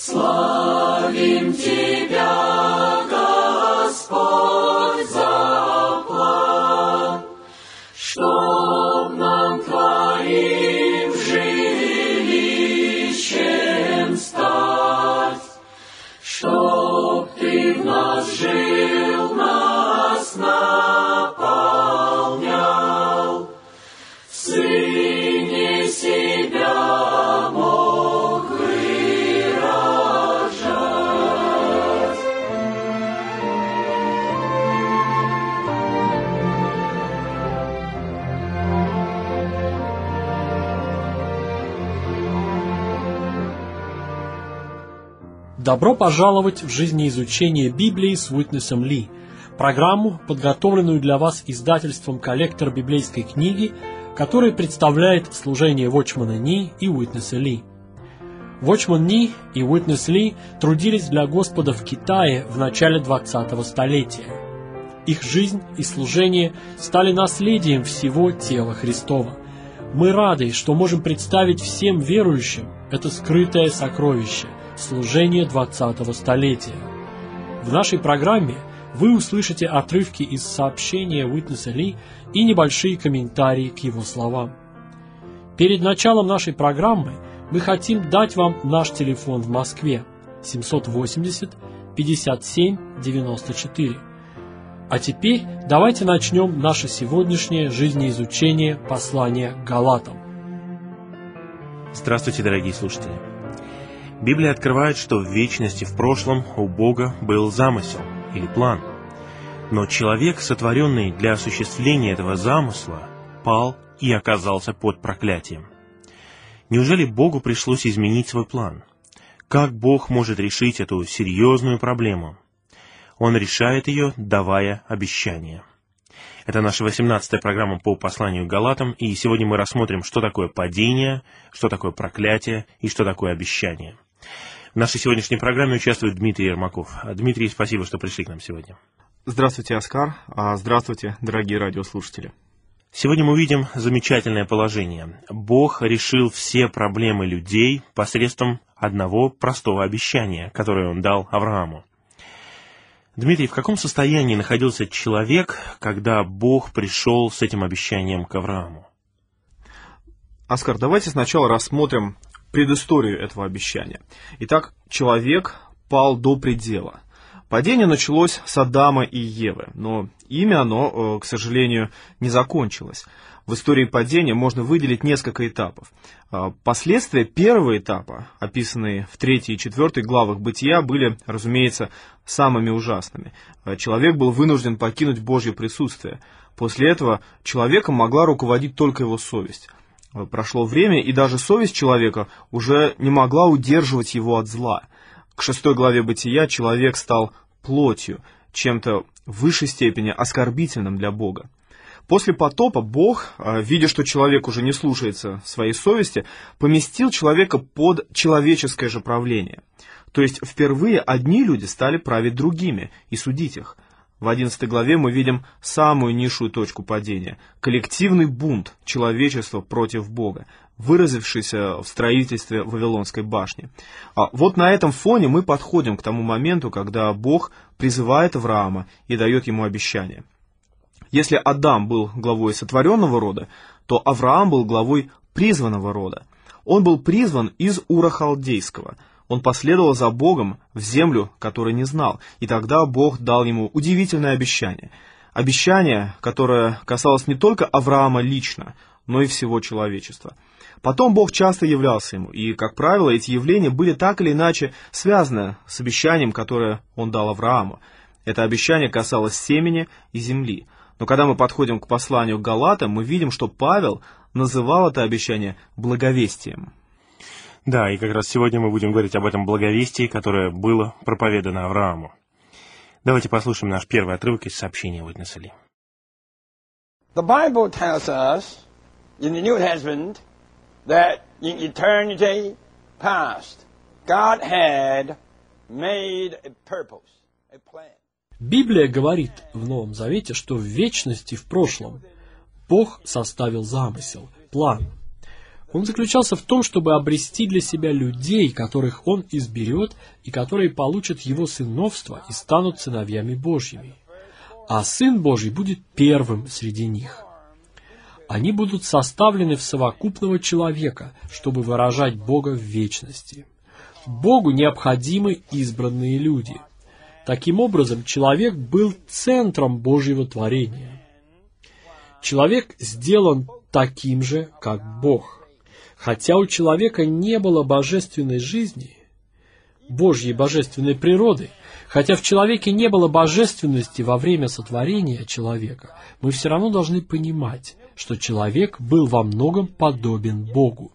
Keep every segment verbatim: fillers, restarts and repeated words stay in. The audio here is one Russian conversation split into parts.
Славим Тебя, Господь, за план, чтоб нам Твоим жилищем стать, чтоб Ты в нас жил, нас наполнял, в Сыне себя мог выражать. Добро пожаловать в жизнеизучение Библии с Уитнесом Ли, программу, подготовленную для вас издательством «Коллектор библейской книги», который представляет служение Watchman Nee и Уитнеса Ли. Watchman Nee и Уитнес Ли трудились для Господа в Китае в начале двадцатого столетия. Их жизнь и служение стали наследием всего тела Христова. Мы рады, что можем представить всем верующим это скрытое сокровище – служение двадцатого столетия. В нашей программе вы услышите отрывки из сообщения Уитнеса Ли и небольшие комментарии к его словам. Перед началом нашей программы мы хотим дать вам наш телефон в Москве семьсот восемьдесят пятьдесят семь девяносто четыре. А теперь давайте начнем наше сегодняшнее жизнеизучение послания к Галатам. Здравствуйте, дорогие слушатели! Библия открывает, что в вечности в прошлом у Бога был замысел или план. Но человек, сотворенный для осуществления этого замысла, пал и оказался под проклятием. Неужели Богу пришлось изменить свой план? Как Бог может решить эту серьезную проблему? Он решает ее, давая обещания. Это наша восемнадцатая программа по посланию к Галатам, и сегодня мы рассмотрим, что такое падение, что такое проклятие и что такое обещание. В нашей сегодняшней программе участвует Дмитрий Ермаков. Дмитрий, спасибо, что пришли к нам сегодня. Здравствуйте, Оскар. Здравствуйте, дорогие радиослушатели. Сегодня мы увидим замечательное положение. Бог решил все проблемы людей посредством одного простого обещания, которое Он дал Аврааму. Дмитрий, в каком состоянии находился человек, когда Бог пришел с этим обещанием к Аврааму? Оскар, давайте сначала рассмотрим предысторию этого обещания. Итак, человек пал до предела. Падение началось с Адама и Евы, но ими оно, к сожалению, не закончилось. В истории падения можно выделить несколько этапов. Последствия первого этапа, описанные в третьей и четвертой главах Бытия, были, разумеется, самыми ужасными. Человек был вынужден покинуть Божье присутствие. После этого человеком могла руководить только его совесть. Прошло время, и даже совесть человека уже не могла удерживать его от зла. К шестой главе Бытия человек стал плотью, чем-то в высшей степени оскорбительным для Бога. После потопа Бог, видя, что человек уже не слушается своей совести, поместил человека под человеческое же правление. То есть впервые одни люди стали править другими и судить их. В одиннадцатой главе мы видим самую низшую точку падения – коллективный бунт человечества против Бога, выразившийся в строительстве Вавилонской башни. А вот на этом фоне мы подходим к тому моменту, когда Бог призывает Авраама и дает ему обещание. Если Адам был главой сотворенного рода, то Авраам был главой призванного рода. Он был призван из Ура Халдейского. Он последовал за Богом в землю, которую не знал, и тогда Бог дал ему удивительное обещание. Обещание, которое касалось не только Авраама лично, но и всего человечества. Потом Бог часто являлся ему, и, как правило, эти явления были так или иначе связаны с обещанием, которое он дал Аврааму. Это обещание касалось семени и земли. Но когда мы подходим к посланию к Галатам, мы видим, что Павел называл это обещание благовестием. Да, и как раз сегодня мы будем говорить об этом благовестии, которое было проповедано Аврааму. Давайте послушаем наш первый отрывок из сообщения Уитнеса Ли. The Bible tells us in the New Testament that in eternity past, God had made a purpose, a plan. Библия говорит в Новом Завете, что в вечности в прошлом Бог составил замысел, план. Он заключался в том, чтобы обрести для себя людей, которых Он изберет и которые получат Его сыновство и станут сыновьями Божьими. А Сын Божий будет первым среди них. Они будут составлены в совокупного человека, чтобы выражать Бога в вечности. Богу необходимы избранные люди. Таким образом, человек был центром Божьего творения. Человек сделан таким же, как Бог. Хотя у человека не было божественной жизни, Божьей божественной природы, хотя в человеке не было божественности во время сотворения человека, мы все равно должны понимать, что человек был во многом подобен Богу.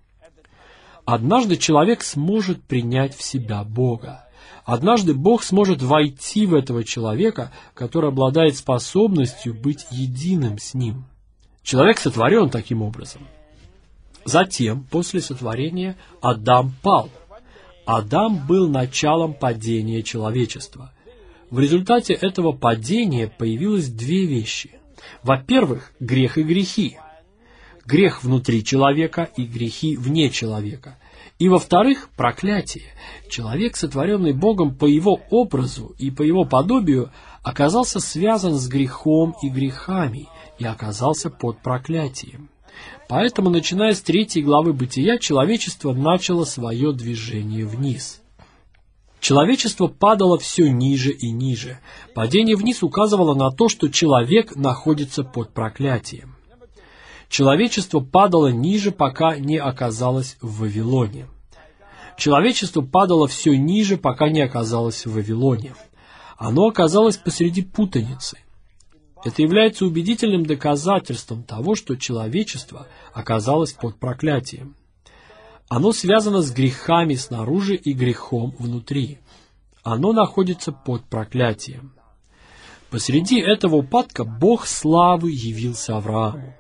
Однажды человек сможет принять в себя Бога. Однажды Бог сможет войти в этого человека, который обладает способностью быть единым с Ним. Человек сотворен таким образом. Затем, после сотворения, Адам пал. Адам был началом падения человечества. В результате этого падения появилось две вещи. Во-первых, грех и грехи. Грех внутри человека и грехи вне человека. И во-вторых, проклятие. Человек, сотворенный Богом по Его образу и по Его подобию, оказался связан с грехом и грехами и оказался под проклятием. Поэтому, начиная с третьей главы Бытия, человечество начало свое движение вниз. Человечество падало все ниже и ниже. Падение вниз указывало на то, что человек находится под проклятием. Человечество падало ниже, пока не оказалось в Вавилоне. Человечество падало все ниже, пока не оказалось в Вавилоне. Оно оказалось посреди путаницы. Это является убедительным доказательством того, что человечество оказалось под проклятием. Оно связано с грехами снаружи и грехом внутри. Оно находится под проклятием. Посреди этого упадка Бог славы явился Аврааму.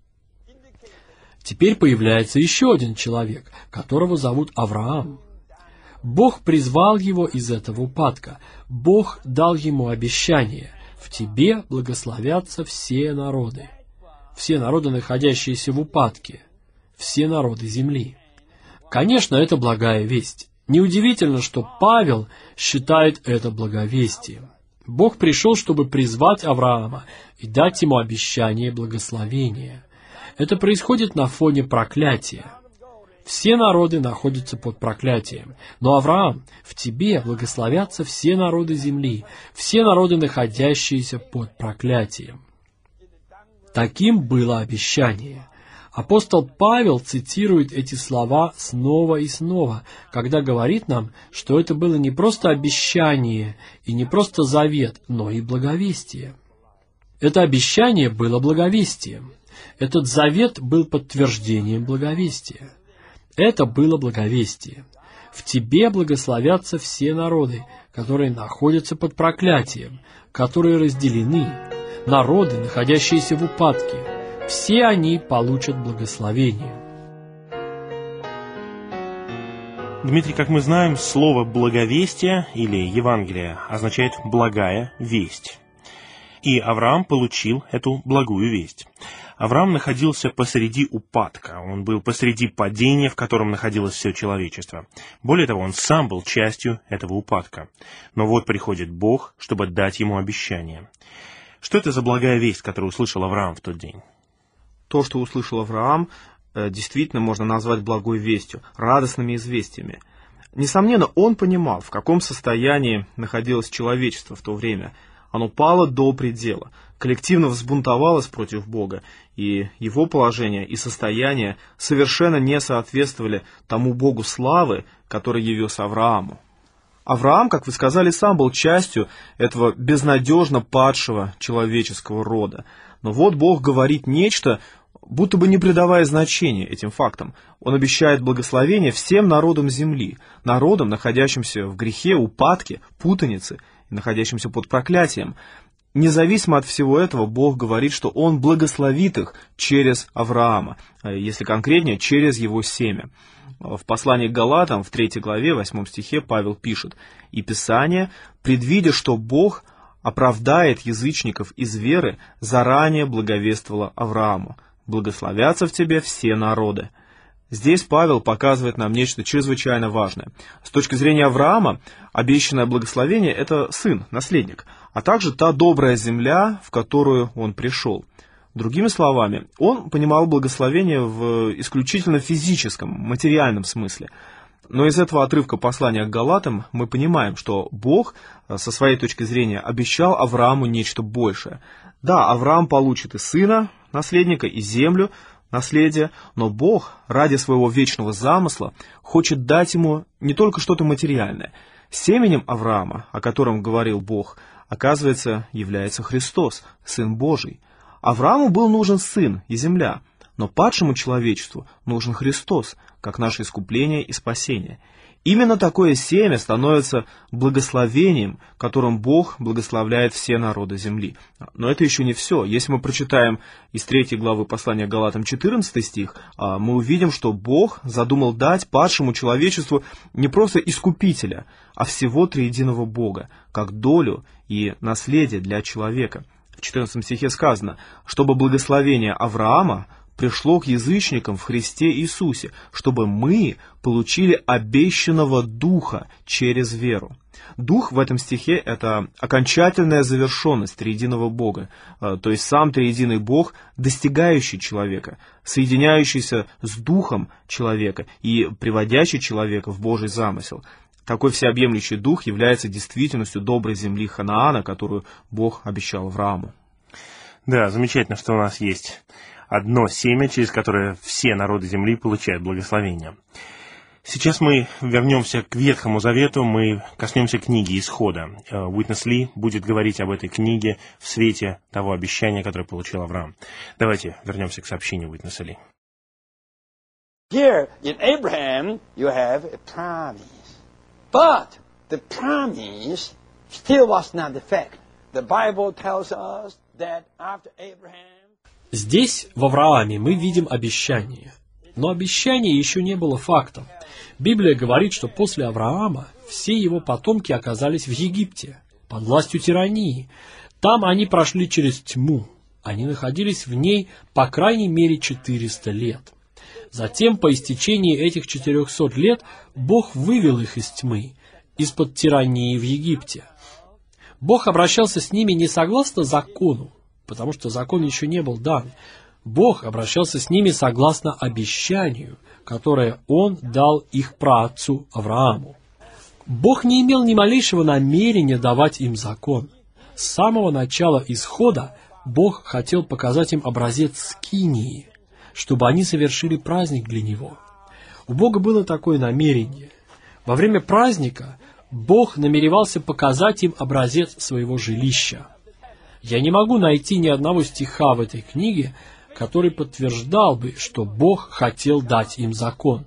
Теперь появляется еще один человек, которого зовут Авраам. Бог призвал его из этого упадка. Бог дал ему обещание: «В тебе благословятся все народы». Все народы, находящиеся в упадке. Все народы земли. Конечно, это благая весть. Неудивительно, что Павел считает это благовестием. Бог пришел, чтобы призвать Авраама и дать ему обещание благословения. Это происходит на фоне проклятия. Все народы находятся под проклятием. Но, Авраам, в тебе благословятся все народы земли, все народы, находящиеся под проклятием. Таким было обещание. Апостол Павел цитирует эти слова снова и снова, когда говорит нам, что это было не просто обещание и не просто завет, но и благовестие. Это обещание было благовестием. Этот завет был подтверждением благовестия. Это было благовестие. В тебе благословятся все народы, которые находятся под проклятием, которые разделены, народы, находящиеся в упадке. Все они получат благословение. Дмитрий, как мы знаем, слово «благовестие» или «Евангелие» означает «благая весть». И Авраам получил эту благую весть. Авраам находился посреди упадка, он был посреди падения, в котором находилось все человечество. Более того, он сам был частью этого упадка. Но вот приходит Бог, чтобы дать ему обещание. Что это за благая весть, которую услышал Авраам в тот день? То, что услышал Авраам, действительно можно назвать благой вестью, радостными известиями. Несомненно, он понимал, в каком состоянии находилось человечество в то время. Оно пало до предела, коллективно взбунтовалось против Бога, и его положение и состояние совершенно не соответствовали тому Богу славы, который явился Аврааму. Авраам, как вы сказали, сам был частью этого безнадежно падшего человеческого рода. Но вот Бог говорит нечто, будто бы не придавая значения этим фактам. Он обещает благословение всем народам земли, народам, находящимся в грехе, упадке, путанице, находящимся под проклятием. Независимо от всего этого, Бог говорит, что Он благословит их через Авраама, если конкретнее, через его семя. В послании к Галатам, в третьей главе, восьмом стихе, Павел пишет: «И Писание, предвидя, что Бог оправдает язычников из веры, заранее благовествовало Аврааму: благословятся в тебе все народы». Здесь Павел показывает нам нечто чрезвычайно важное. С точки зрения Авраама, обещанное благословение – это сын, наследник, а также та добрая земля, в которую он пришел. Другими словами, он понимал благословение в исключительно физическом, материальном смысле. Но из этого отрывка послания к Галатам мы понимаем, что Бог, со своей точки зрения, обещал Аврааму нечто большее. Да, Авраам получит и сына, наследника, и землю, наследие, но Бог ради своего вечного замысла хочет дать ему не только что-то материальное. Семенем Авраама, о котором говорил Бог, оказывается, является Христос, Сын Божий. Аврааму был нужен сын и земля, но падшему человечеству нужен Христос, как наше искупление и спасение. Именно такое семя становится благословением, которым Бог благословляет все народы земли. Но это еще не все. Если мы прочитаем из третьей главы послания к Галатам четырнадцатый стих, мы увидим, что Бог задумал дать падшему человечеству не просто искупителя, а всего триединого Бога, как долю и наследие для человека. В четырнадцатом стихе сказано, чтобы благословение Авраама пришло к язычникам в Христе Иисусе, чтобы мы получили обещанного Духа через веру. Дух в этом стихе – это окончательная завершенность триединого Бога, то есть сам триединый Бог, достигающий человека, соединяющийся с Духом человека и приводящий человека в Божий замысел. Такой всеобъемлющий Дух является действительностью доброй земли Ханаана, которую Бог обещал Аврааму. Да, замечательно, что у нас есть одно семя, через которое все народы земли получают благословение. Сейчас мы вернемся к Ветхому Завету, мы коснемся книги Исхода. Уитнес Ли будет говорить об этой книге в свете того обещания, которое получил Авраам. Давайте вернемся к сообщению Уитнеса Ли. Here in Abraham you have a promise. But the promise still was not the fact. The Bible tells us that after Abraham... Здесь, в Аврааме, мы видим обещание. Но обещание еще не было фактом. Библия говорит, что после Авраама все его потомки оказались в Египте, под властью тирании. Там они прошли через тьму. Они находились в ней по крайней мере четыреста лет. Затем, по истечении этих четырехсот лет, Бог вывел их из тьмы, из-под тирании в Египте. Бог обращался с ними не согласно закону, потому что закон еще не был дан. Бог обращался с ними согласно обещанию, которое Он дал их праотцу Аврааму. Бог не имел ни малейшего намерения давать им закон. С самого начала Исхода Бог хотел показать им образец скинии, чтобы они совершили праздник для Него. У Бога было такое намерение. Во время праздника Бог намеревался показать им образец своего жилища. Я не могу найти ни одного стиха в этой книге, который подтверждал бы, что Бог хотел дать им закон.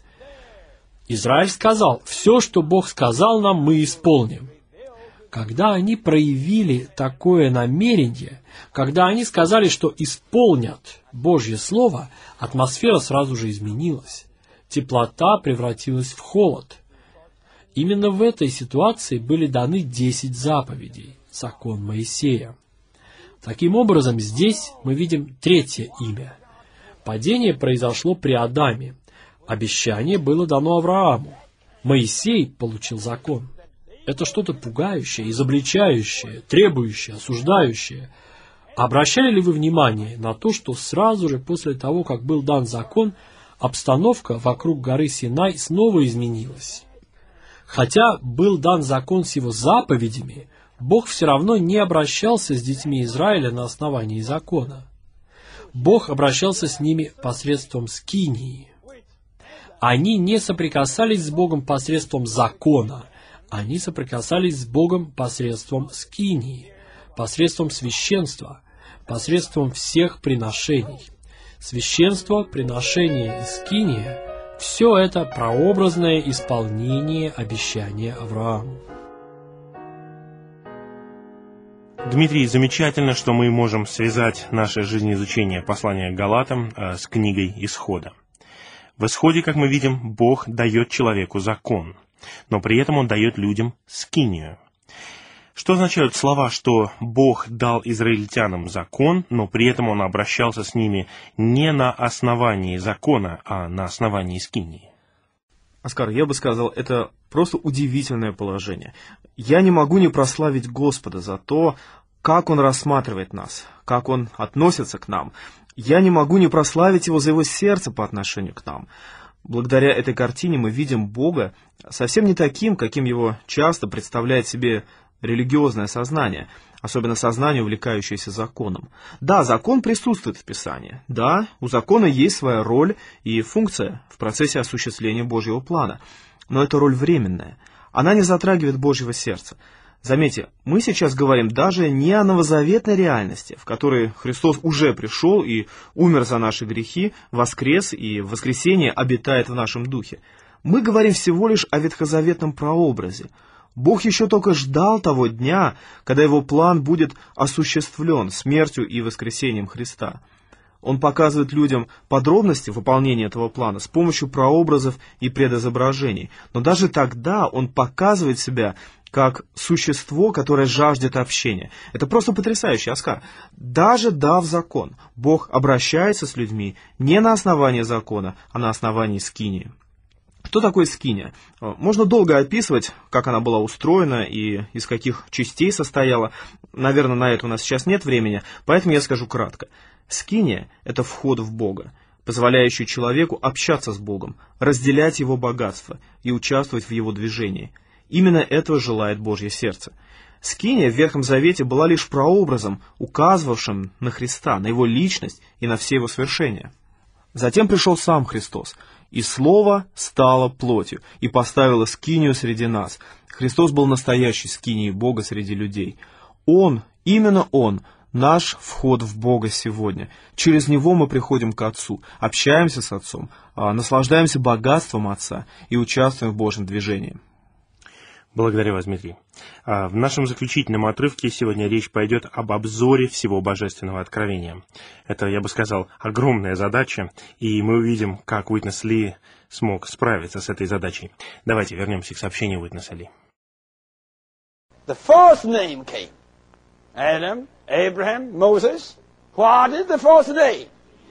Израиль сказал: «Все, что Бог сказал нам, мы исполним». Когда они проявили такое намерение, когда они сказали, что исполнят Божье Слово, атмосфера сразу же изменилась. Теплота превратилась в холод. Именно в этой ситуации были даны десять заповедей, закон Моисея. Таким образом, здесь мы видим третье имя. Падение произошло при Адаме. Обещание было дано Аврааму. Моисей получил закон. Это что-то пугающее, изобличающее, требующее, осуждающее. Обращали ли вы внимание на то, что сразу же после того, как был дан закон, обстановка вокруг горы Синай снова изменилась? Хотя был дан закон с его заповедями, Бог все равно не обращался с детьми Израиля на основании закона. Бог обращался с ними посредством скинии. Они не соприкасались с Богом посредством закона, они соприкасались с Богом посредством скинии, посредством священства, посредством всех приношений. Священство, приношение и скиния – все это прообразное исполнение обещания Аврааму. Дмитрий, замечательно, что мы можем связать наше жизнеизучение послания к Галатам э, с книгой Исхода. В Исходе, как мы видим, Бог дает человеку закон, но при этом Он дает людям скинию. Что означают слова, что Бог дал израильтянам закон, но при этом Он обращался с ними не на основании закона, а на основании скинии? Оскар, я бы сказал, это просто удивительное положение. Я не могу не прославить Господа за то, как Он рассматривает нас, как Он относится к нам. Я не могу не прославить Его за Его сердце по отношению к нам. Благодаря этой картине мы видим Бога совсем не таким, каким Его часто представляет себе религиозное сознание, особенно сознание, увлекающееся законом. Да, закон присутствует в Писании. Да, у закона есть своя роль и функция в процессе осуществления Божьего плана. Но эта роль временная. Она не затрагивает Божьего сердца. Заметьте, мы сейчас говорим даже не о новозаветной реальности, в которой Христос уже пришел и умер за наши грехи, воскрес и в воскресенье обитает в нашем духе. Мы говорим всего лишь о ветхозаветном прообразе. Бог еще только ждал того дня, когда Его план будет осуществлен смертью и воскресением Христа. Он показывает людям подробности выполнения этого плана с помощью прообразов и предизображений. Но даже тогда Он показывает себя как существо, которое жаждет общения. Это просто потрясающе, Оскар. Даже дав закон, Бог обращается с людьми не на основании закона, а на основании скинии. Что такое скиния? Можно долго описывать, как она была устроена и из каких частей состояла. Наверное, на это у нас сейчас нет времени, поэтому я скажу кратко. Скиния – это вход в Бога, позволяющий человеку общаться с Богом, разделять Его богатство и участвовать в Его движении. Именно этого желает Божье сердце. Скиния в Ветхом Завете была лишь прообразом, указывавшим на Христа, на Его личность и на все Его свершения. Затем пришел сам Христос, и Слово стало плотью, и поставило скинию среди нас. Христос был настоящей скинией Бога среди людей. Он, именно Он, наш вход в Бога сегодня. Через Него мы приходим к Отцу, общаемся с Отцом, наслаждаемся богатством Отца и участвуем в Божьем движении. Благодарю вас, Дмитрий. В нашем заключительном отрывке сегодня речь пойдет об обзоре всего Божественного Откровения. Это, я бы сказал, огромная задача, и мы увидим, как Уитнес Ли смог справиться с этой задачей. Давайте вернемся к сообщению Уитнеса Ли. The fourth name came. Adam, Abraham, Moses. What is the fourth name?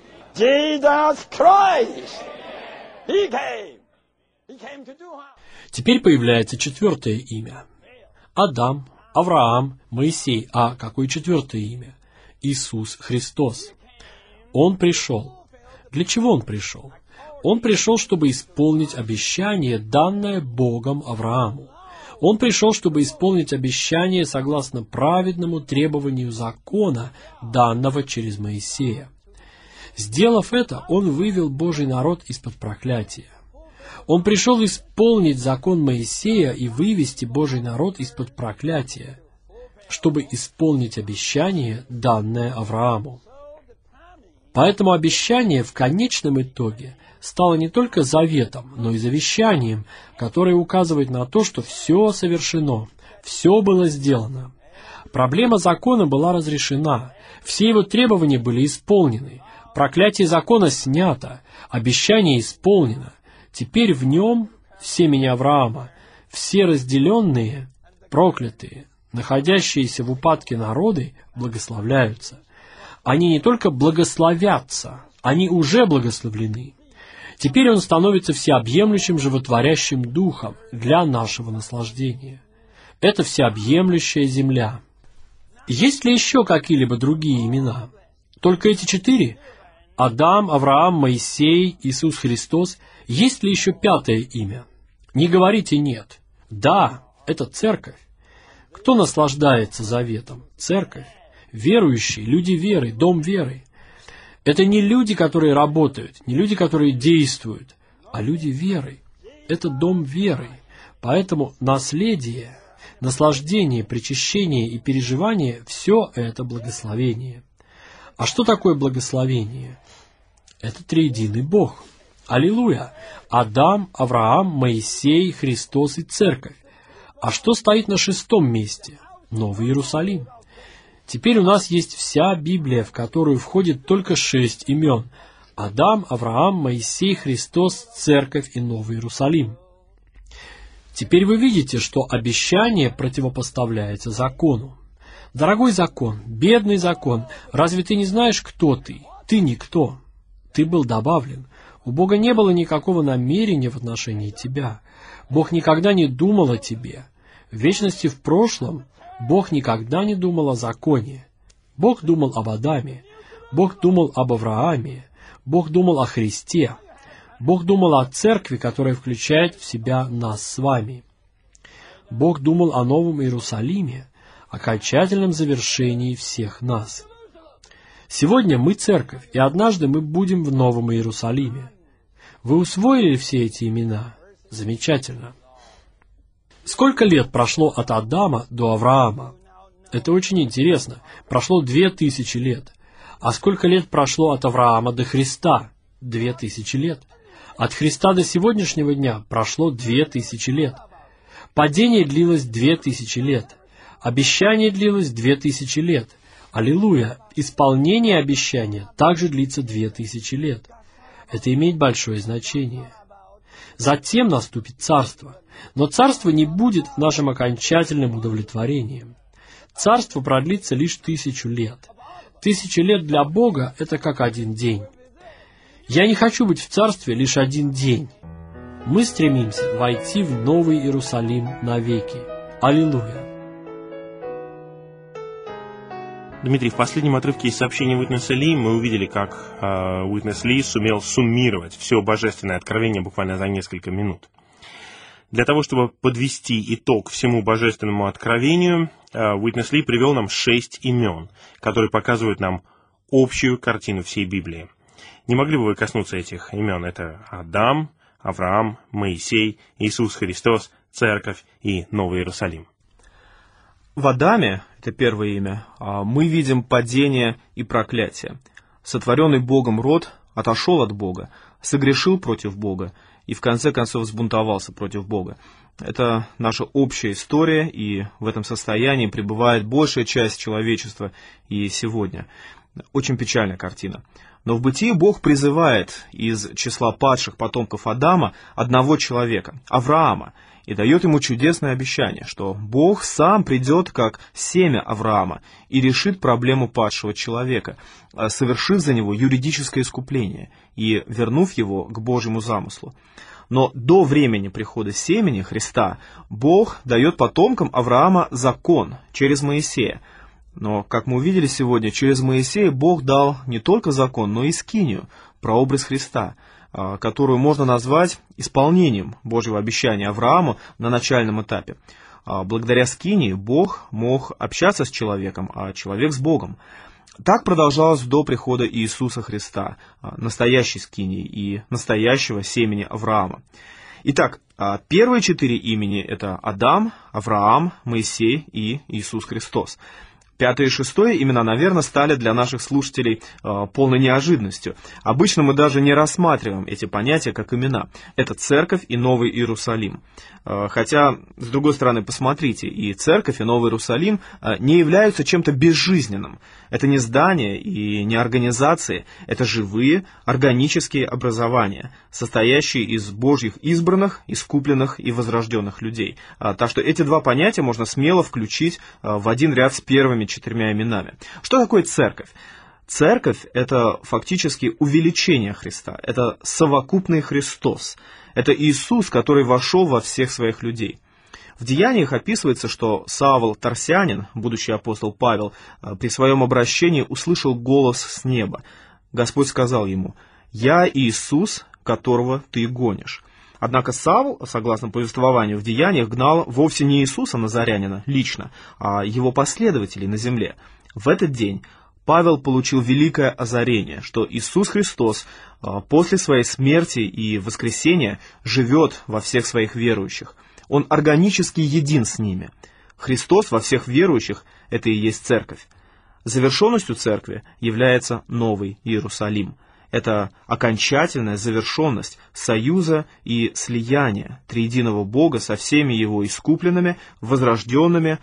Jesus Christ. He came. He came to do harm. Теперь появляется четвертое имя. Адам, Авраам, Моисей. А какое четвертое имя? Иисус Христос. Он пришел. Для чего Он пришел? Он пришел, чтобы исполнить обещание, данное Богом Аврааму. Он пришел, чтобы исполнить обещание согласно праведному требованию закона, данного через Моисея. Сделав это, Он вывел Божий народ из-под проклятия. Он пришел исполнить закон Моисея и вывести Божий народ из-под проклятия, чтобы исполнить обещание, данное Аврааму. Поэтому обещание в конечном итоге стало не только заветом, но и завещанием, которое указывает на то, что все совершено, все было сделано. Проблема закона была разрешена, все его требования были исполнены, проклятие закона снято, обещание исполнено. Теперь в нем, в семени Авраама, все разделенные, проклятые, находящиеся в упадке народы благословляются. Они не только благословятся, они уже благословлены. Теперь Он становится всеобъемлющим животворящим духом для нашего наслаждения. Это всеобъемлющая земля. Есть ли еще какие-либо другие имена? Только эти четыре? Адам, Авраам, Моисей, Иисус Христос. Есть ли еще пятое имя? Не говорите «нет». Да, это церковь. Кто наслаждается заветом? Церковь. Верующие, люди веры, дом веры. Это не люди, которые работают, не люди, которые действуют, а люди веры. Это дом веры. Поэтому наследие, наслаждение, причащение и переживание – все это благословение. А что такое благословение? Это триединый Бог. Аллилуйя! Адам, Авраам, Моисей, Христос и Церковь. А что стоит на шестом месте? Новый Иерусалим. Теперь у нас есть вся Библия, в которую входит только шесть имен. Адам, Авраам, Моисей, Христос, Церковь и Новый Иерусалим. Теперь вы видите, что обещание противопоставляется закону. Дорогой закон, бедный закон, разве ты не знаешь, кто ты? Ты никто. Ты был добавлен. У Бога не было никакого намерения в отношении тебя. Бог никогда не думал о тебе. В вечности в прошлом Бог никогда не думал о законе. Бог думал об Адаме. Бог думал об Аврааме. Бог думал о Христе. Бог думал о церкви, которая включает в себя нас с вами. Бог думал о Новом Иерусалиме, окончательном завершении всех нас. Сегодня мы церковь, и однажды мы будем в Новом Иерусалиме. Вы усвоили все эти имена? Замечательно. Сколько лет прошло от Адама до Авраама? Это очень интересно. Прошло две тысячи лет. А сколько лет прошло от Авраама до Христа? Две тысячи лет. От Христа до сегодняшнего дня прошло две тысячи лет. Падение длилось две тысячи лет. Обещание длилось две тысячи лет. Аллилуйя! Исполнение обещания также длится две тысячи лет. Это имеет большое значение. Затем наступит царство. Но царство не будет нашим окончательным удовлетворением. Царство продлится лишь тысячу лет. Тысяча лет для Бога – это как один день. Я не хочу быть в царстве лишь один день. Мы стремимся войти в Новый Иерусалим навеки. Аллилуйя! Дмитрий, в последнем отрывке из сообщения Уитнеса Ли мы увидели, как э, Уитнес Ли сумел суммировать все божественное откровение буквально за несколько минут. Для того, чтобы подвести итог всему божественному откровению, э, Уитнес Ли привел нам шесть имен, которые показывают нам общую картину всей Библии. Не могли бы вы коснуться этих имен? Это Адам, Авраам, Моисей, Иисус Христос, Церковь и Новый Иерусалим. В Адаме, это первое имя, мы видим падение и проклятие. Сотворенный Богом род отошел от Бога, согрешил против Бога и в конце концов взбунтовался против Бога. Это наша общая история, и в этом состоянии пребывает большая часть человечества и сегодня. Очень печальная картина. Но в Бытии Бог призывает из числа падших потомков Адама одного человека, Авраама, и дает ему чудесное обещание, что Бог сам придет как семя Авраама и решит проблему падшего человека, совершив за него юридическое искупление и вернув его к Божьему замыслу. Но до времени прихода семени Христа Бог дает потомкам Авраама закон через Моисея. Но, как мы увидели сегодня, через Моисея Бог дал не только закон, но и скинию, прообраз Христа, которую можно назвать исполнением Божьего обещания Аврааму на начальном этапе. Благодаря скинии Бог мог общаться с человеком, а человек с Богом. Так продолжалось до прихода Иисуса Христа, настоящей скинии и настоящего семени Авраама. Итак, первые четыре имени – это Адам, Авраам, Моисей и Иисус Христос. Пятое и шестое имена, наверное, стали для наших слушателей э, полной неожиданностью. Обычно мы даже не рассматриваем эти понятия как имена. Это Церковь и Новый Иерусалим. Э, хотя, с другой стороны, посмотрите, и Церковь, и Новый Иерусалим э, не являются чем-то безжизненным. Это не здания и не организации, это живые, органические образования, состоящие из Божьих избранных, искупленных и возрожденных людей. Э, так что эти два понятия можно смело включить э, в один ряд с первыми четырьмя именами. Что такое церковь? Церковь – это фактически увеличение Христа, это совокупный Христос, это Иисус, который вошел во всех своих людей. В Деяниях описывается, что Савл Тарсянин, будущий апостол Павел, при своем обращении услышал голос с неба. Господь сказал ему: «Я Иисус, которого ты гонишь». Однако Савл, согласно повествованию в Деяниях, гнал вовсе не Иисуса Назарянина лично, а его последователей на земле. В этот день Павел получил великое озарение, что Иисус Христос после своей смерти и воскресения живет во всех своих верующих. Он органически един с ними. Христос во всех верующих – это и есть церковь. Завершенностью церкви является Новый Иерусалим. Это окончательная завершенность союза и слияния триединого Бога со всеми его искупленными, возрожденными,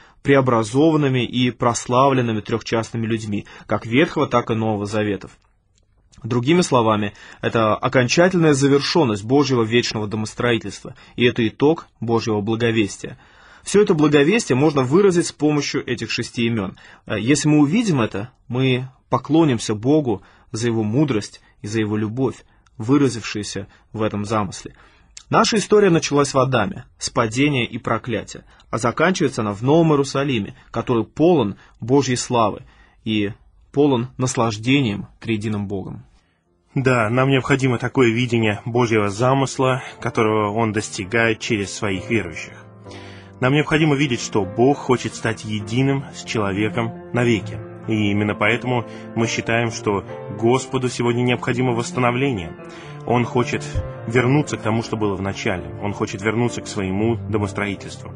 преобразованными и прославленными трехчастными людьми, как Ветхого, так и Нового Заветов. Другими словами, это окончательная завершенность Божьего вечного домостроительства, и это итог Божьего благовестия. Все это благовестие можно выразить с помощью этих шести имен. Если мы увидим это, мы поклонимся Богу за Его мудрость и за Его любовь, выразившуюся в этом замысле. Наша история началась в Адаме, с падения и проклятия, а заканчивается она в Новом Иерусалиме, который полон Божьей славы и полон наслаждением триединым Богом. Да, нам необходимо такое видение Божьего замысла, которого Он достигает через своих верующих. Нам необходимо видеть, что Бог хочет стать единым с человеком навеки. И именно поэтому мы считаем, что Господу сегодня необходимо восстановление. Он хочет вернуться к тому, что было в начале. Он хочет вернуться к своему домостроительству.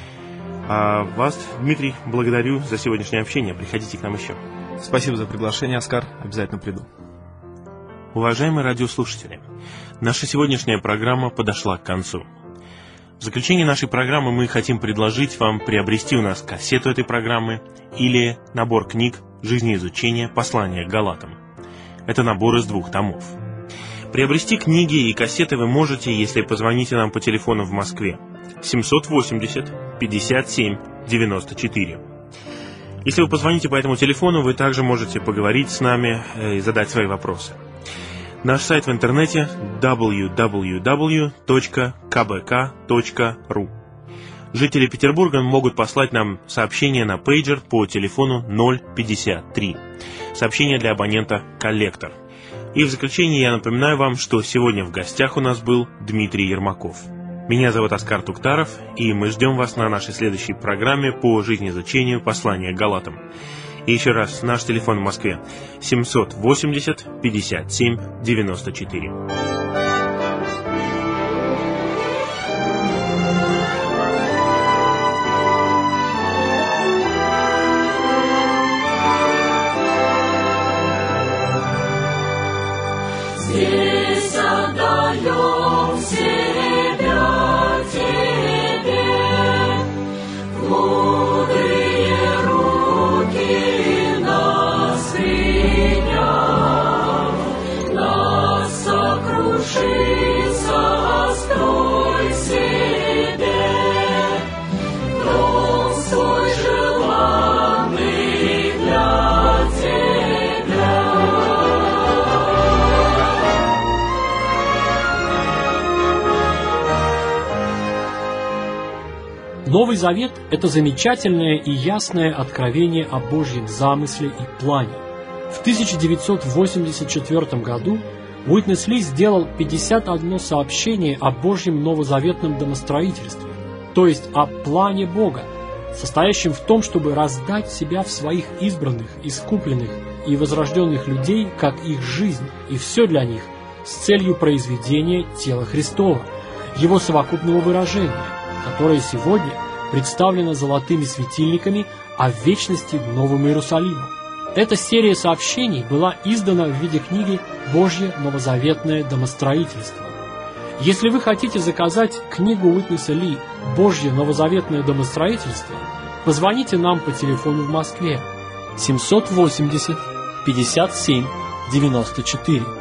А вас, Дмитрий, благодарю за сегодняшнее общение. Приходите к нам еще. Спасибо за приглашение, Оскар. Обязательно приду. Уважаемые радиослушатели, наша сегодняшняя программа подошла к концу. В заключение нашей программы мы хотим предложить вам приобрести у нас кассету этой программы или набор книг «Жизнеизучение. Послание к Галатам». Это набор из двух томов. Приобрести книги и кассеты вы можете, если позвоните нам по телефону в Москве семьсот восемьдесят пятьдесят семь девяносто четыре. Если вы позвоните по этому телефону, вы также можете поговорить с нами и задать свои вопросы. Наш сайт в интернете дабл ю дабл ю дабл ю точка ка бэ ка точка ру. Жители Петербурга могут послать нам сообщение на пейджер по телефону ноль пятьдесят три. Сообщение для абонента «Коллектор». И в заключение я напоминаю вам, что сегодня в гостях у нас был Дмитрий Ермаков. Меня зовут Оскар Туктаров, и мы ждем вас на нашей следующей программе по жизнеизучению послания к Галатам. И еще раз, наш телефон в Москве семьсот восемьдесят пятьдесят семь девяносто четыре. Здесь отдаем себя Тебе, в мудрые руки нас приняв, нас сокрушится, строй себе, дом свой желанный для Тебя. Новый Завет – это замечательное и ясное откровение о Божьем замысле и плане. В тысяча девятьсот восемьдесят четвёртом году Уитнес Ли сделал пятьдесят одно сообщение о Божьем новозаветном домостроительстве, то есть о плане Бога, состоящем в том, чтобы раздать себя в своих избранных, искупленных и возрожденных людей, как их жизнь, и все для них, с целью произведения тела Христова, его совокупного выражения, которое сегодня представлено золотыми светильниками, а в вечности Новым Иерусалимом. Эта серия сообщений была издана в виде книги «Божье новозаветное домостроительство». Если вы хотите заказать книгу Уитнеса Ли «Божье новозаветное домостроительство», позвоните нам по телефону в Москве семьсот восемьдесят пятьдесят семь девяносто четыре.